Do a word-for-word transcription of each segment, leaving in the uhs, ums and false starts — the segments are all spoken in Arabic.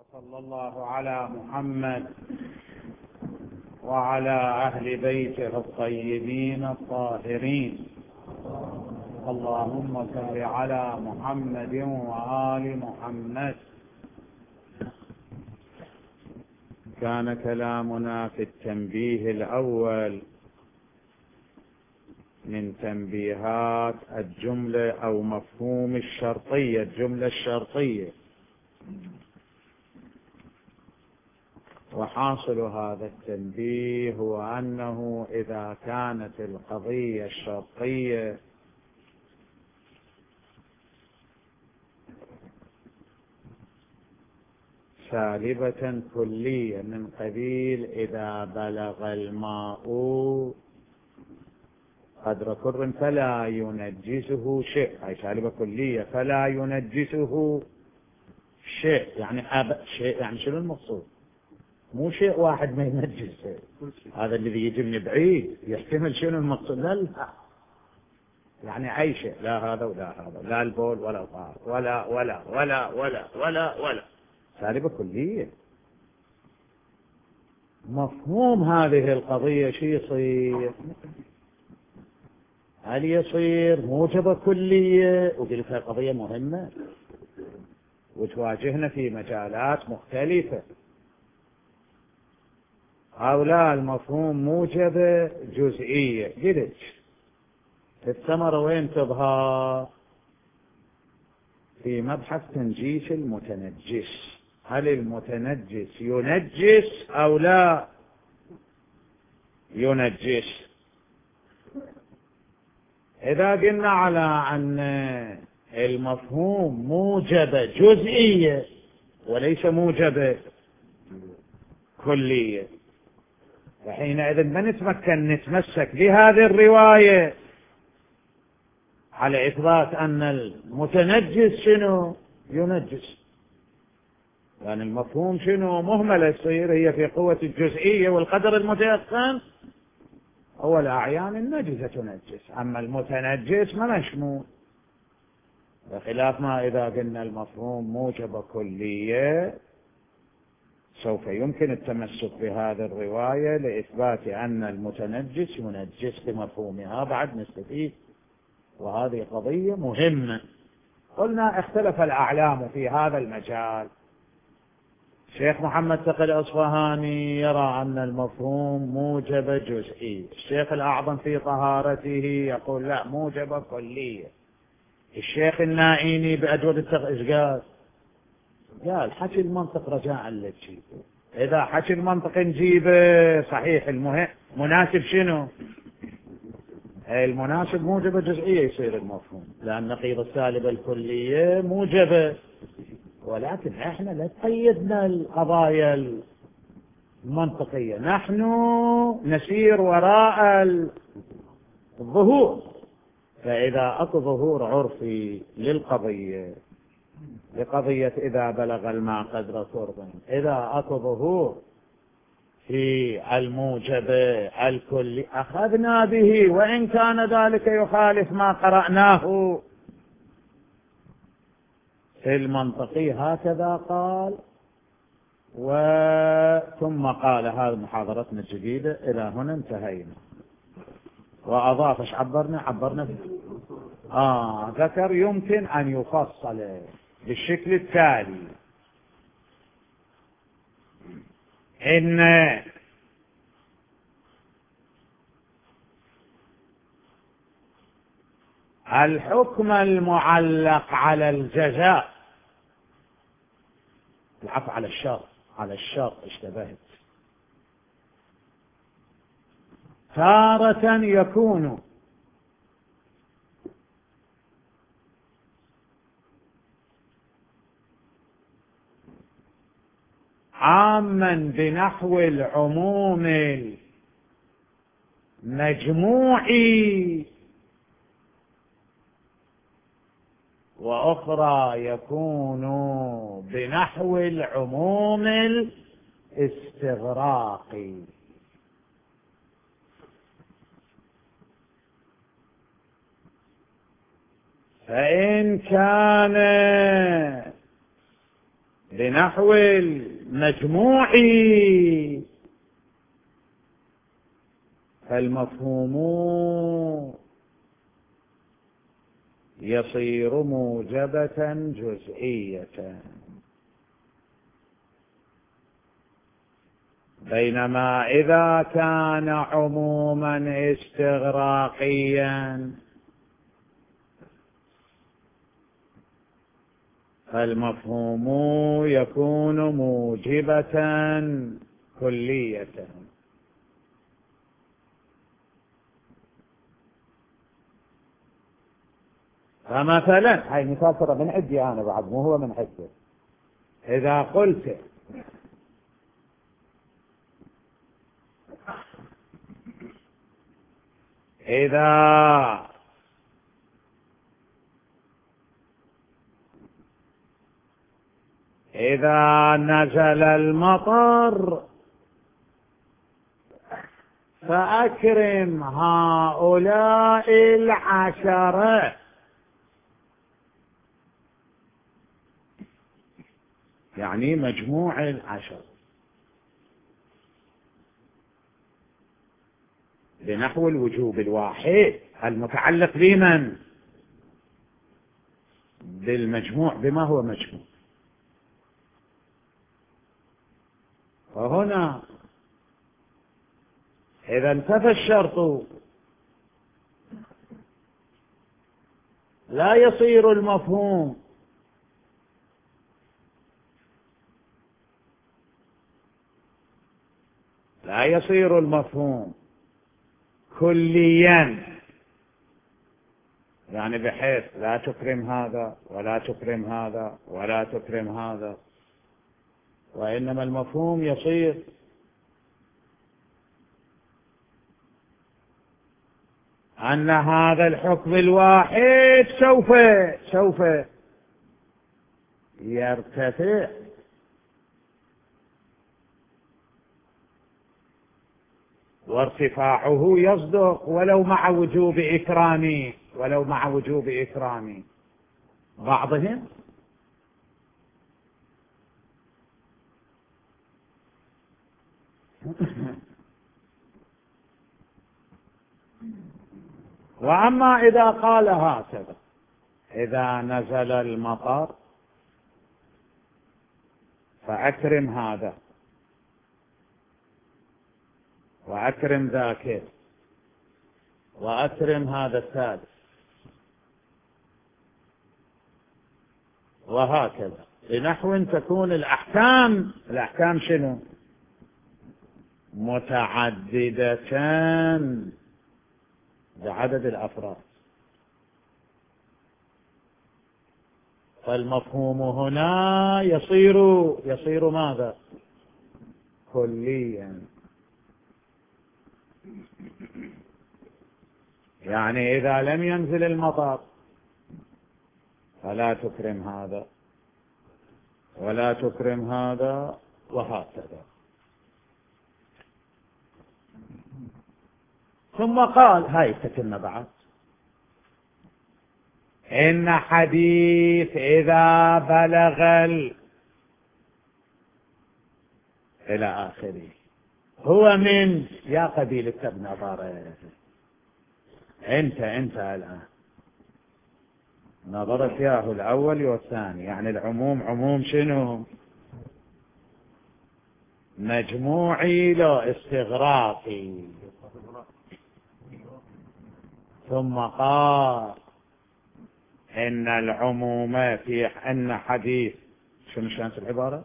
وصلى الله على محمد وعلى أهل بيته الطيبين الطاهرين. اللهم صل على محمد وآل محمد. كان كلامنا في التنبيه الأول من تنبيهات الجملة أو مفهوم الشرطية، الجملة الشرطية، وحاصل هذا التنبيه هو أنه إذا كانت القضية الشرطية سالبة كلية من قبيل إذا بلغ الماء قدر كر فلا ينجسه شيء، أي سالبة كلية فلا ينجسه شيء، يعني أب... شيء يعني شنو المقصود؟ مو شيء واحد ما ينجس، هذا الذي يجي من بعيد يحتمل شنو المقصود. لا لا، يعني أي شيء، لا هذا ولا هذا، لا البول ولا الطهر ولا ولا ولا ولا ولا ولا سالبة كلية. مفهوم هذه القضية شو يصير؟ هل يصير موجبة كلية؟ وقلت لها قضية مهمة وتواجهنا في مجالات مختلفة. أو لا المفهوم موجبة جزئية. قلت الثمرة وين تظهر؟ في مبحث تنجيس المتنجس. هل المتنجس ينجس أو لا ينجس؟ إذا قلنا على أن المفهوم موجبة جزئية وليس موجبة كلية، فحينئذ ما نتمكن نتمسك بهذه الرواية على إثبات أن المتنجس شنو ينجس، لأن يعني المفهوم شنو مهملة تصير هي في قوة الجزئية والقدر المتيقن هو الأعيان النجسة تنجس، أما المتنجس ما مشمول، بخلاف ما إذا قلنا المفهوم موجب كلية سوف يمكن التمسك بهذه الرواية لإثبات أن المتنجس ينجس بمفهومها بعد نستفيد، وهذه قضية مهمة. قلنا اختلف الأعلام في هذا المجال. الشيخ محمد تقي الأصفهاني يرى أن المفهوم موجب جزئي، الشيخ الأعظم في طهارته يقول لا موجب كلية، الشيخ النائيني بأجود التغ... قال قال حكي المنطق رجاء للشيء، إذا حكي المنطق نجيبه صحيح المهم مناسب شنو؟ المناسب موجبة جزئية يصير المفهوم، لأن نقيض السالبة الكلية موجبة، ولكن احنا لا تقيدنا القضايا المنطقية، نحن نسير وراء الظهور. فإذا أكو ظهور عرفي للقضية لقضية إذا بلغ الماء قدر كرب، إذا أكو ظهور في الموجب الكلي أخذنا به وإن كان ذلك يخالف ما قرأناه في المنطقي. هكذا قال، وثم قال هذه محاضرتنا الجديدة إلى هنا انتهينا. وأضاف ايش عبرنا عبرنا في آه ذكر يمكن أن يفصل بالشكل التالي: إن الحكم المعلق على الجزاء، العفو على الشرط، على الشرط اشتبهت، تارة يكون عاما بنحو العموم المجموعي، وأخرى يكون بنحو العموم الاستغراقي. فإن كان بنحو المجموع فالمفهوم يصير موجبة جزئية، بينما إذا كان عموما استغراقيا فالمفهوم يكون موجبة كلية. فمثلا هاي مثال ترى من عندي أنا بعد، مو هو من عنده. إذا قلت إذا إذا نزل المطر فأكرم هؤلاء العشرة، يعني مجموع العشر بنحو الوجوب الواحد المتعلق بمن؟ بالمجموع، بما هو مجموع. وهنا إذا انتفى الشرط لا يصير المفهوم لا يصير المفهوم كليا، يعني بحيث لا تكرم هذا ولا تكرم هذا ولا تكرم هذا، وإنما المفهوم يصير أن هذا الحكم الواحد سوف سوف يرتفع وارتفاعه يصدق ولو مع وجوب إكرامي ولو مع وجوب إكرامي بعضهم. وأما إذا قال هكذا إذا نزل المطر فأكرم هذا وأكرم ذاك وأكرم هذا الثالث وهكذا، بنحو تكون الأحكام الأحكام شنو؟ متعددة بعدد الأفراد. فالمفهوم هنا يصير يصير ماذا؟ كليا، يعني إذا لم ينزل المطر فلا تكرم هذا ولا تكرم هذا وهكذا. ثم قال هاي تتم بعد إن حديث إذا بلغ ال... إلى آخره هو من يا قبيلة ابن ضرر. أنت أنت الآن نظرت ياه الأول والثاني، يعني العموم عموم شنو؟ مجموعي لا استغراقي. ثم قال إن العموم في أن حديث شنو شانس العبارة؟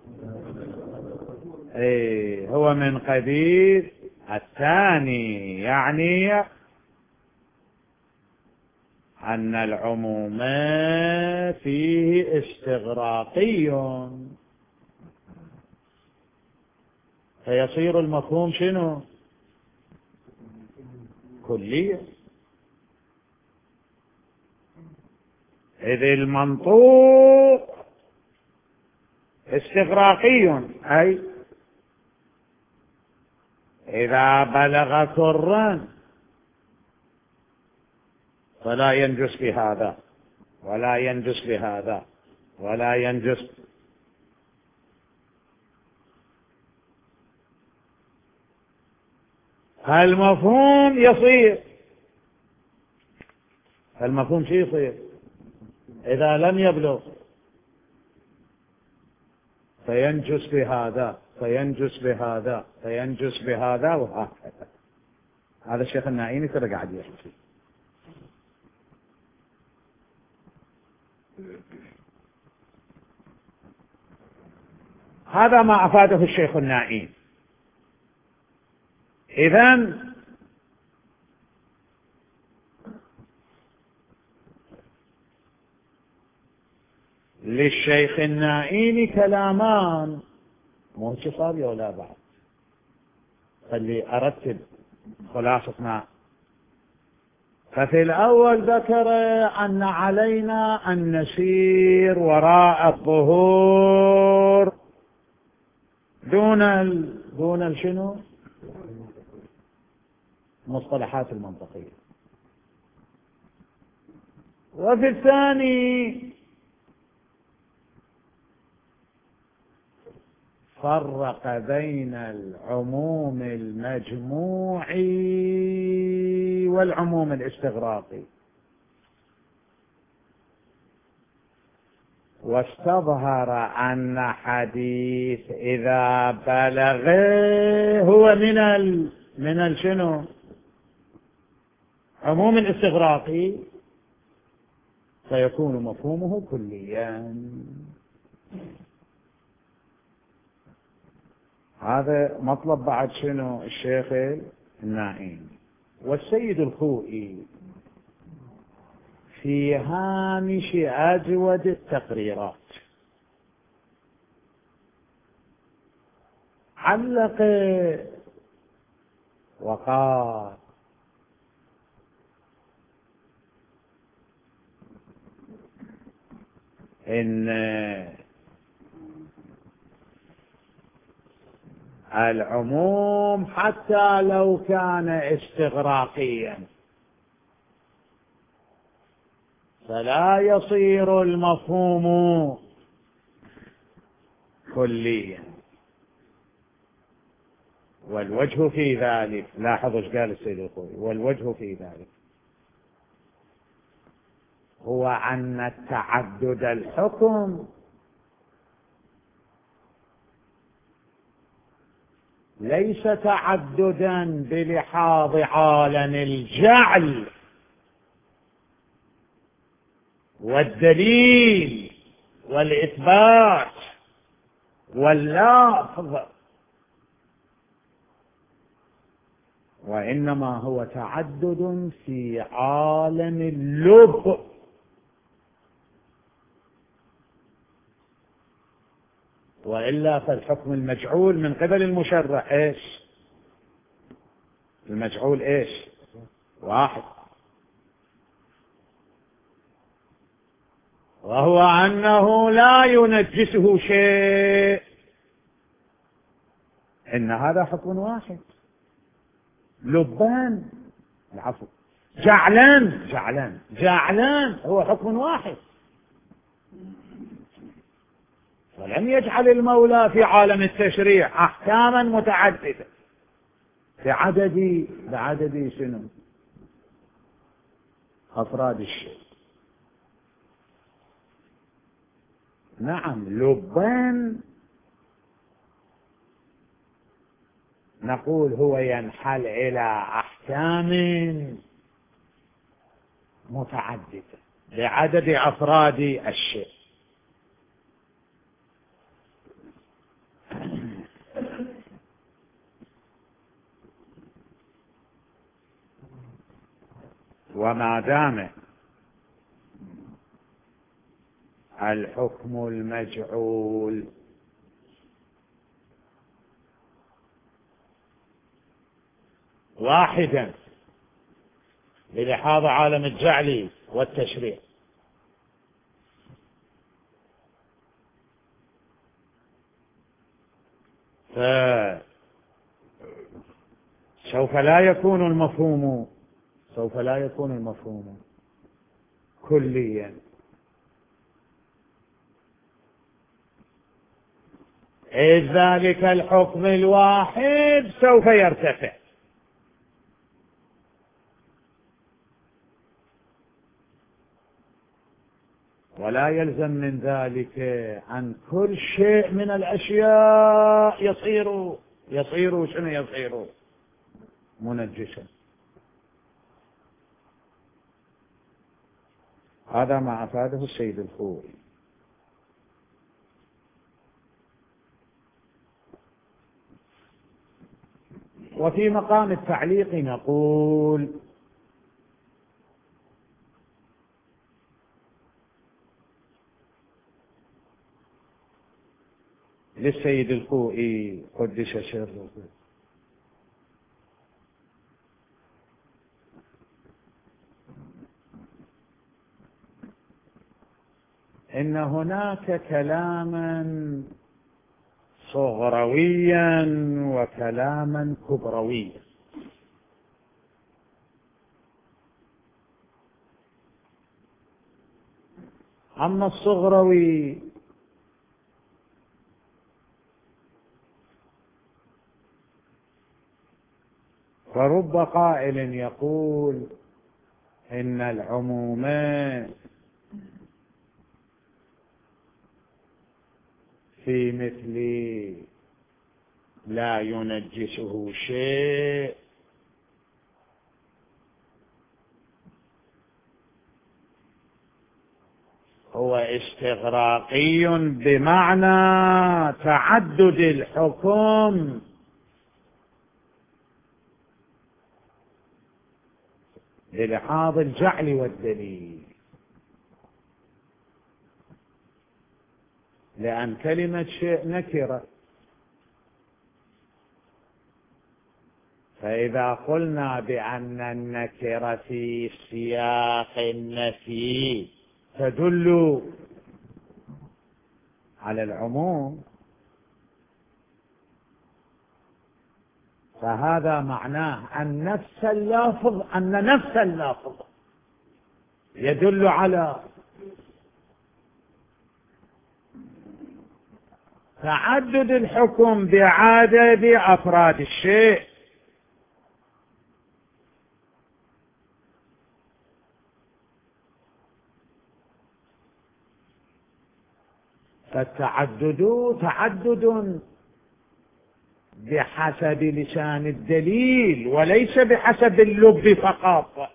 إيه هو من قبيل الثاني، يعني أن العموم فيه استغراقي فيصير المفهوم شنو؟ كلية. إذ المنطوق استغراقي، أي إذا بلغ كرا فلا ينجس بهذا ولا ينجس بهذا ولا ينجس المفهوم يصير. المفهوم شو يصير إذا لم يبلغ؟ فينجس بهذا فينجس بهذا فينجس بهذا وهكذا. هذا الشيخ النائيني ترى قاعد يحكي. هذا ما أفاده الشيخ النائين. إذن للشيخ النائين كلامان، مو صار ولا بعد. خلي أرتب خلاصة ما. ففي الأول ذكر أن علينا أن نسير وراء الظهور دون ال... دون ال شنو؟ مصطلحات المنطقية. وفي الثاني فرق بين العموم المجموعي والعموم الاستغراقي، واستظهر أن حديث إذا بلغ هو من ال من الشنو؟ عموم الاستغراقي، فيكون مفهومه كليا. هذا مطلب بعد شنو الشيخ النائين. والسيد الخوئي في هامش أجود التقريرات علق وقال إن العموم حتى لو كان استغراقيا فلا يصير المفهوم كليا. والوجه في ذلك، لاحظوا ايش قال السيد الخوئي، والوجه في ذلك هو أن تعدد الحكم ليس تعددا بلحاظ عالم الجعل والدليل والإثبات واللفظ، وإنما هو تعدد في عالم اللب. وإلا فالحكم المجعول من قبل المشرع إيش؟ المجعول إيش؟ واحد، وهو أنه لا ينجسه شيء. إن هذا حكم واحد. لبان العفو جعلان جعلان جعلان هو حكم واحد. ولم يجعل المولى في عالم التشريع أحكاما متعددة بعدد بعدد شنو؟ أفراد الشيء. نعم لبان نقول هو ينحل إلى أحكام متعددة بعدد أفراد الشيء. وما دام الحكم المجعول واحدا بلحاظ عالم الجعل والتشريع، فسوف لا يكون المفهوم سوف لا يكون المفهوم كليا، إذ ذلك الحكم الواحد سوف يرتفع ولا يلزم من ذلك أن كل شيء من الأشياء يصير يصير شنو يصير منجسا. هذا ما أفاده السيد الخوئي. وفي مقام التعليق نقول للسيد الخوئي قدس سره: إن هناك كلاما صغرويا وكلاما كبرويا. أما الصغروي فرب قائل يقول إن العمومات في مثل لا ينجسه شيء هو استغراقي بمعنى تعدد الحكم للحاظ الجعل والدليل، لأن كلمة شيء نكرة، فإذا قلنا بأن النكرة في سياق النفي تدل على العموم، فهذا معناه أن نفس اللافظ أن نفس اللافظ يدل على تعدد الحكم بعدد أفراد الشيء. فالتعدد تعدد بحسب لسان الدليل وليس بحسب اللب فقط.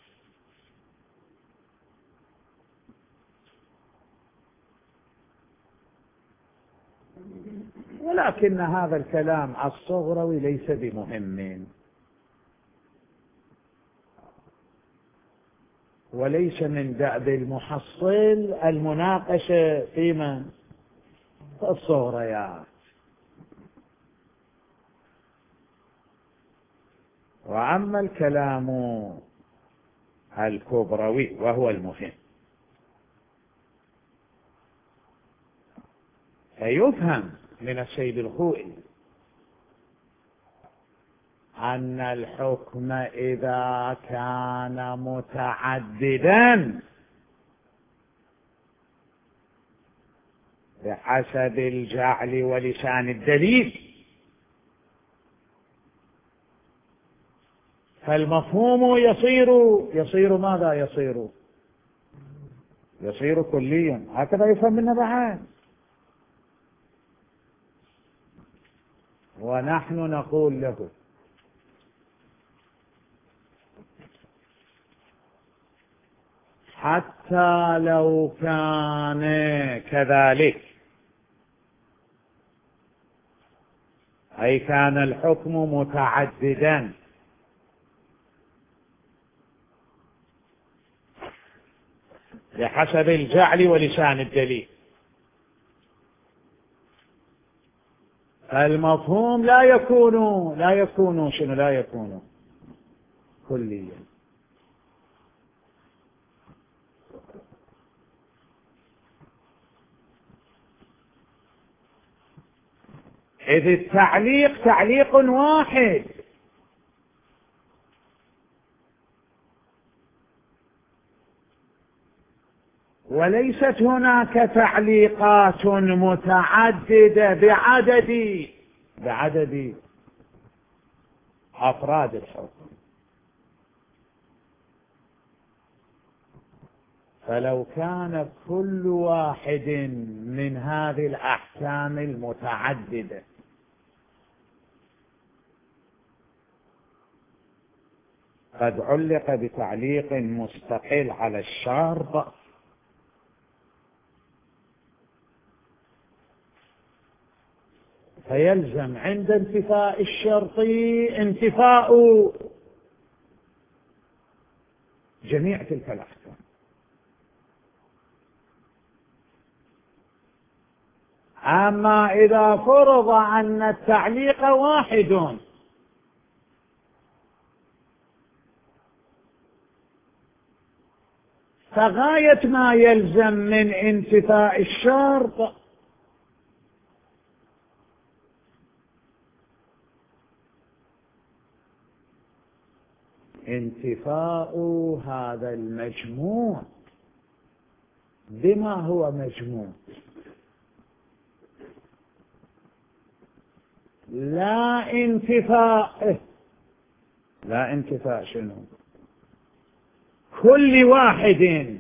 ولكن هذا الكلام الصغروي ليس بمهم، وليس من دأب المحصل المناقشة فيما في الصغريات. وأما الكلام الكبروي وهو المهم فيفهم من السيد الخوئي أن الحكم إذا كان متعددا بحسب الجعل ولسان الدليل فالمفهوم يصير يصير ماذا يصير يصير كليا. هكذا يفهم منه بعد. ونحن نقول له حتى لو كان كذلك، أي كان الحكم متعددا بحسب الجعل ولسان الدليل، فالمفهوم لا يكون لا يكون شنو لا يكون كليا. إذ التعليق تعليق واحد، وليست هناك تعليقات متعددة بعدد بعدد أفراد الحكم. فلو كان كل واحد من هذه الأحكام المتعددة قد علق بتعليق مستقل على الشرط، فيلزم عند انتفاء الشرط انتفاء جميع تلك الأحكام. أما إذا فرض أن التعليق واحد فغاية ما يلزم من انتفاء الشرط انتفاء هذا المجموع بما هو مجموع، لا انتفاء لا انتفاء شنو؟ كل واحد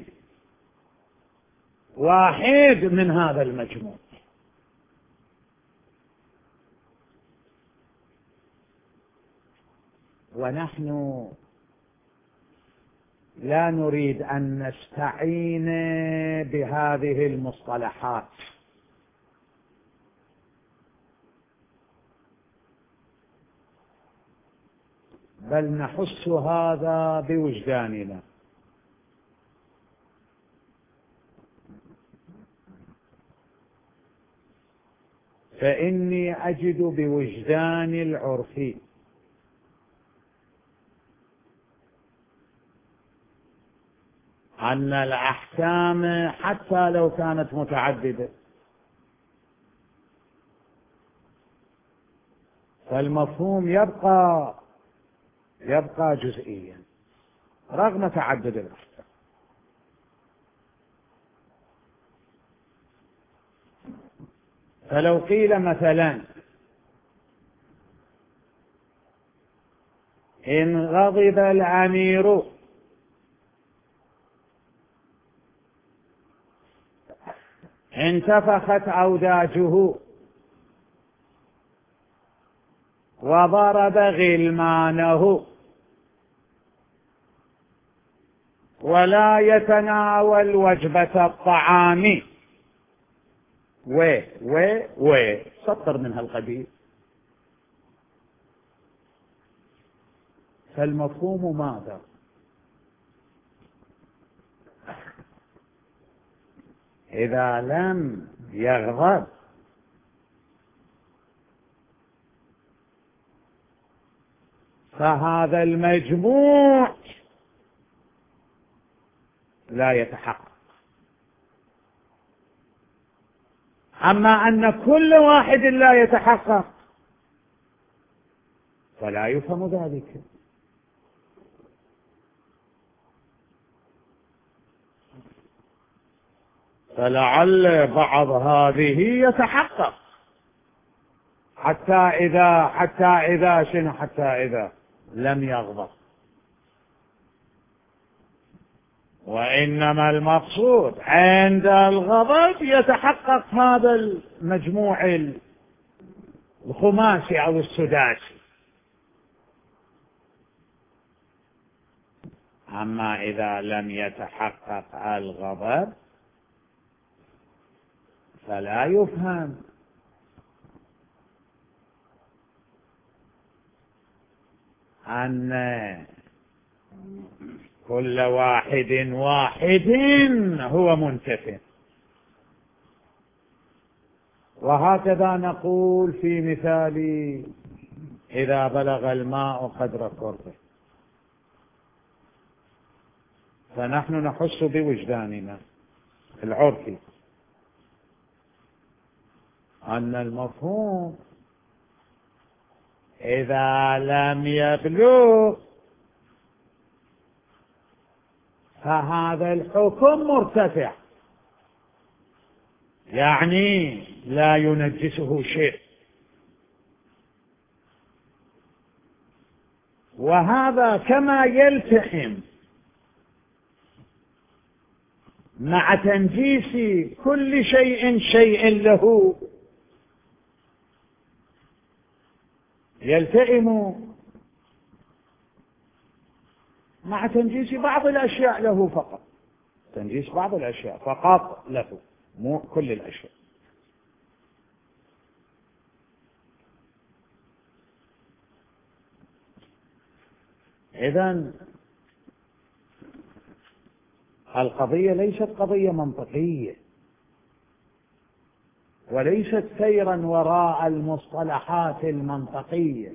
واحد من هذا المجموع. ونحن لا نريد أن نستعين بهذه المصطلحات، بل نحس هذا بوجداننا. فإني أجد بوجدان العرف أن الأحكام حتى لو كانت متعددة فالمفهوم يبقى يبقى جزئيا رغم تعدد الأحكام. فلو قيل مثلا إن غضب الأمير انتفخت أوداجه وضرب غلمانه ولا يتناول وجبة الطعام و و و سطر من هالقبيل، فالمفهوم ماذا؟ إذا لم يغضب فهذا المجموع لا يتحقق. أما أن كل واحد لا يتحقق فلا يفهم ذلك. فلعل بعض هذه يتحقق حتى إذا حتى إذا شنو حتى إذا لم يغضب، وإنما المقصود عند الغضب يتحقق هذا المجموع الخماسي أو السداسي. أما إذا لم يتحقق الغضب فلا يفهم. أن كل واحد واحد هو منتفع. وهكذا نقول في مثال إذا بلغ الماء قدر قربه، فنحن نحس بوجداننا العرفي أن المفهوم إذا لم يبلغ فهذا الحكم مرتفع، يعني لا ينجسه شيء. وهذا كما يلتحم مع تنجيس كل شيء شيء له يلتئم مع تنجيس بعض الأشياء له فقط، تنجيس بعض الأشياء فقط له، مو كل الأشياء. إذن القضية ليست قضية منطقية، وليست سيرا وراء المصطلحات المنطقية،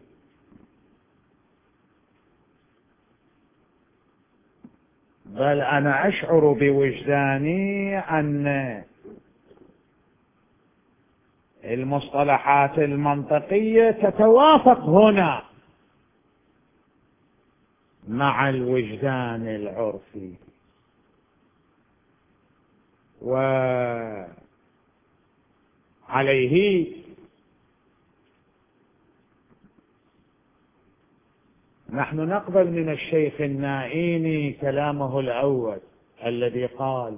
بل أنا أشعر بوجداني أن المصطلحات المنطقية تتوافق هنا مع الوجدان العرفي، وعليه نحن نقبل من الشيخ النائيني كلامه الأول الذي قال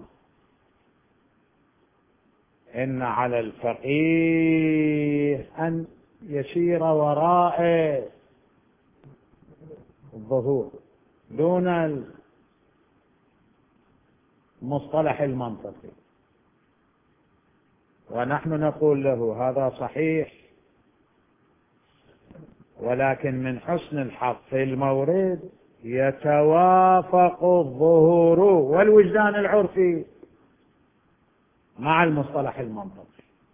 إن على الفقيه أن يسير وراء الظهور دون المصطلح المنطقي، ونحن نقول له هذا صحيح، ولكن من حسن الحظ في المورد يتوافق الظهور والوجدان العرفي مع المصطلح المنطقي.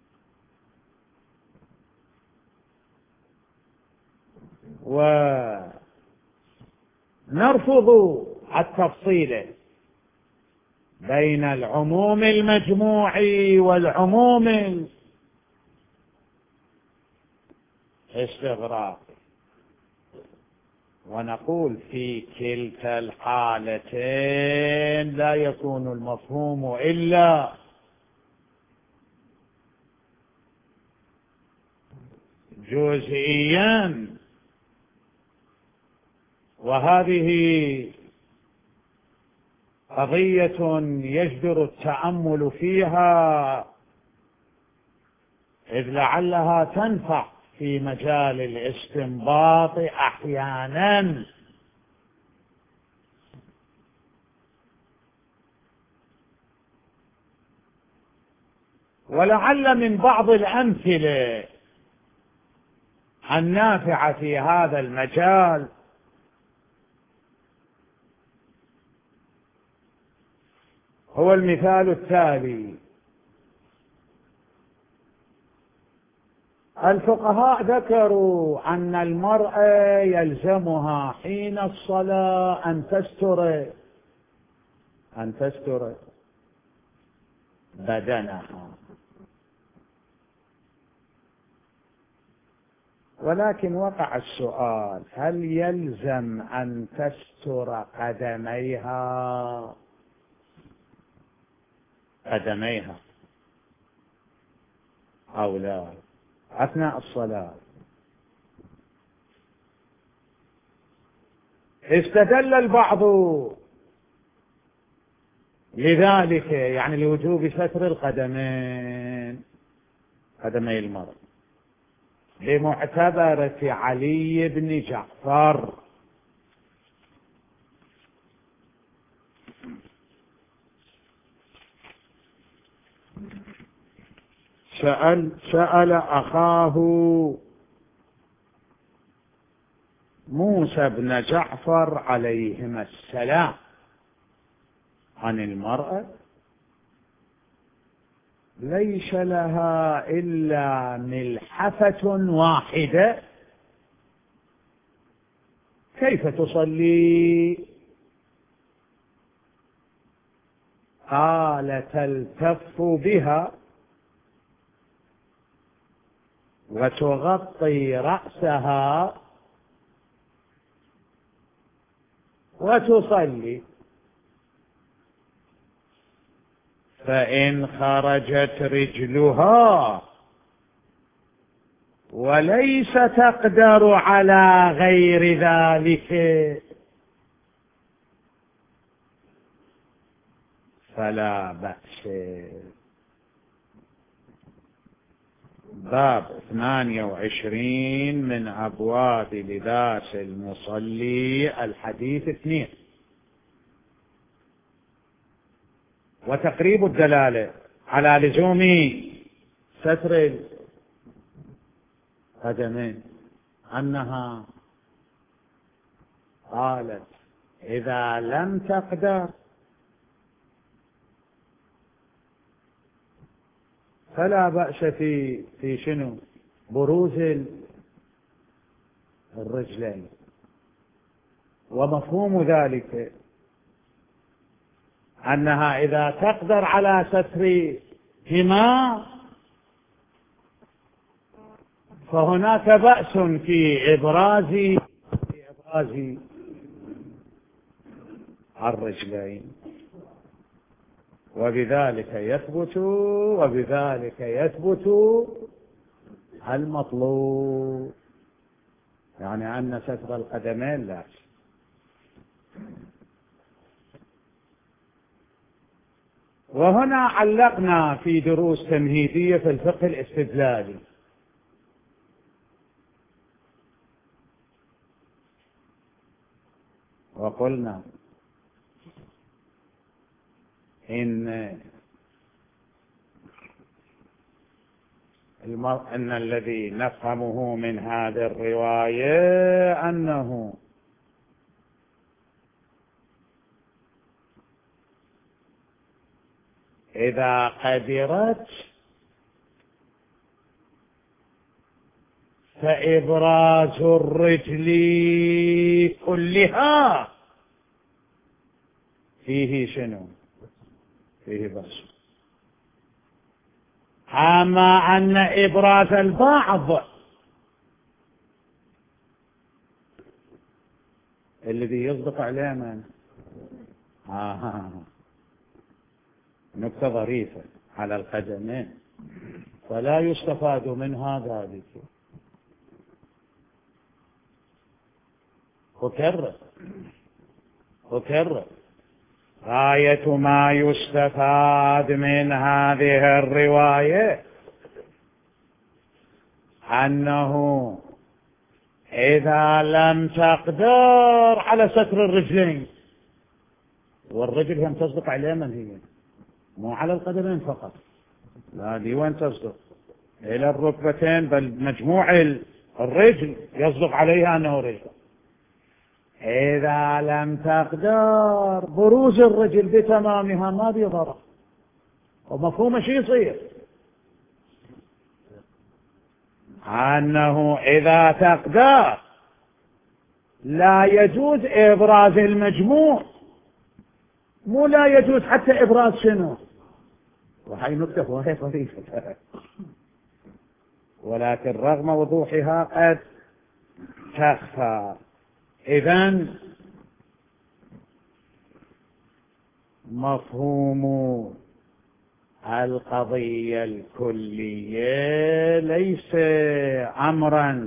ونرفض التفصيل بين العموم المجموعي والعموم الاستغراقي، ونقول في كلتا الحالتين لا يكون المفهوم إلا جزئيا، وهذه قضية يجدر التأمل فيها، إذ لعلها تنفع في مجال الاستنباط أحيانا. ولعل من بعض الأمثلة النافعة في هذا المجال هو المثال التالي: الفقهاء ذكروا أن المرأة يلزمها حين الصلاة أن تستر أن تستر بدنها، ولكن وقع السؤال: هل يلزم أن تستر قدميها قدميها أو لا أثناء الصلاة؟ استدل البعض لذلك، يعني لوجوب ستر القدمين قدمي المرأة، بمعتبرة علي بن جعفر سأل, سأل أخاه موسى بن جعفر عليهما السلام عن المرأة ليس لها إلا ملحفة واحدة، كيف تصلي؟ قال: تلتف بها وتغطي رأسها وتصلي، فإن خرجت رجلها وليس تقدر على غير ذلك فلا بأس. باب ثمانية وعشرين من أبواب لباس المصلي، الحديث اثنين. وتقريب الدلالة على لزوم ستر القدمين أنها قالت إذا لم تقدر فلا بأس في في شنو بروز الرجلين. ومفهوم ذلك أنها إذا تقدر على سترهما فهناك بأس في إبراز في إبراز الرجلين، وبذلك يثبت وبذلك يثبت المطلوب، يعني أن ستر القدمين لا. وهنا علقنا في دروس تمهيدية في الفقه الاستدلالي، وقلنا إن إن الذي نفهمه من هذه الرواية أنه إذا قدرت فإبراز الرجل كلها فيه شنو؟ فيه بأس. أما أن إبراز البعض الذي يصدق عليه من آه. نكتة ظريفة على القدمين، فلا يستفاد منها ذلك. أكرر أكرر غاية ما يستفاد من هذه الرواية أنه إذا لم تقدر على ستر الرجلين، والرجل هم تصدق عليه من هي مو على القدمين فقط، لا دي وين تصدق إلى الركبتين، بل مجموع الرجل يصدق عليها أنه رجل. إذا لم تقدر بروز الرجل بتمامها ما بيضر، ومفهوم شيء يصير أنه إذا تقدر لا يجوز إبراز المجموع، مو لا يجوز حتى إبراز شنو، وهي نكتة وهي طريقة، ولكن رغم وضوحها قد تخفى. إذن مفهوم القضية الكلية ليس أمرا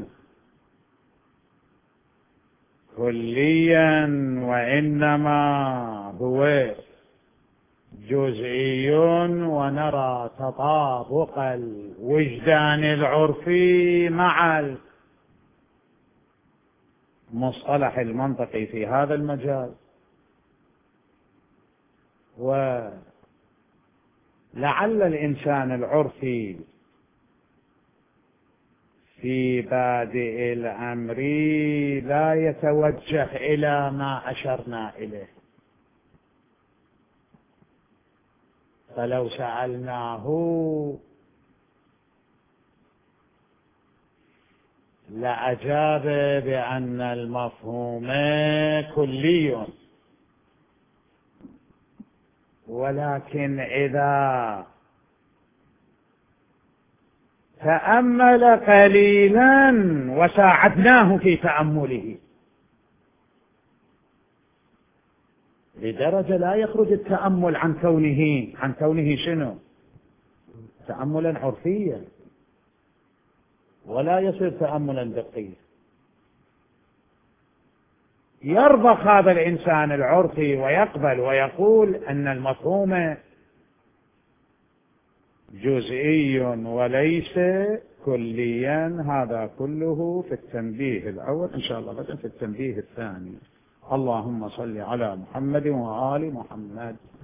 كليا، وإنما هو جزئي، ونرى تطابق الوجدان العرفي مع المصطلح المنطقي في هذا المجال. ولعل الإنسان العرفي في بادئ الأمر لا يتوجه إلى ما أشرنا إليه، فلو سألناه لأجاب بأن المفهوم كلي، ولكن إذا تأمل قليلا وساعدناه في تأمله لدرجة لا يخرج التأمل عن كونه عن كونه شنو تأملا عرفيا، ولا يصير تأملا دقيقا، يرضخ هذا الإنسان العرفي ويقبل ويقول أن المفهوم جزئي وليس كليا. هذا كله في التنبيه الأول، إن شاء الله غدا في التنبيه الثاني. اللهم صل على محمد وآل محمد.